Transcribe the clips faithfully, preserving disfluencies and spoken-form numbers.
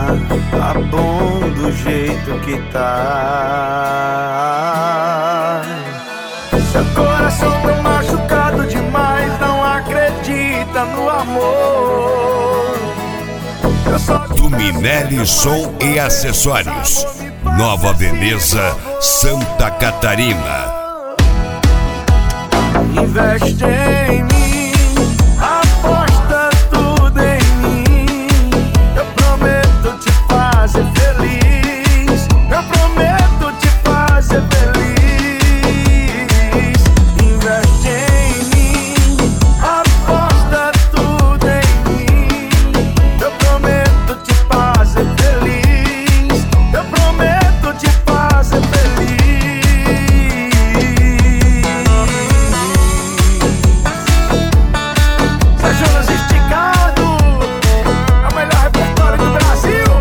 tá bom do jeito que tá. Seu coração tá machucado demais, não acredita no amor. Do Minelli Som e Acessórios, Nova Veneza, Santa Catarina. Investe em mim, aposta tudo em mim. Eu prometo te fazer feliz. Eu prometo te fazer feliz. Investe em mim, aposta tudo em mim. Eu prometo te fazer feliz. Eu prometo te fazer feliz. Jonas Esticado, é o melhor repertório do Brasil.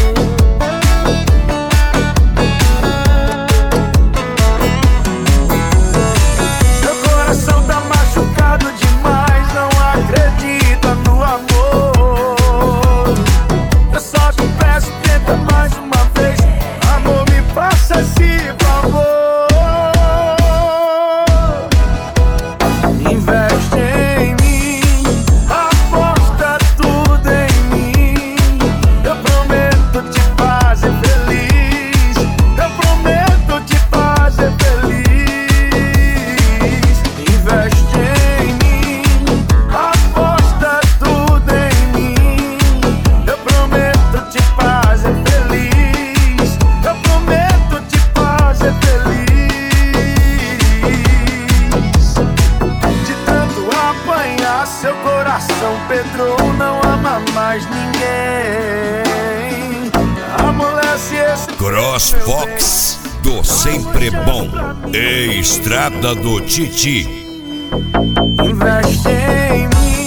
Meu coração tá machucado demais, não acredita no amor. Eu só te peço, tenta mais uma vez. Amor, me faça esse favor. Investe em mim, aposta tudo em mim. Eu prometo te fazer feliz. Eu prometo te fazer feliz. Investe em mim, aposta tudo em mim. Eu prometo te fazer feliz. Eu prometo te fazer feliz. De tanto apanhar, seu coração Pedro não ama mais ninguém. Amolece esse Cross Fox do Sempre Bom, Estrada do Titi. investe em mim.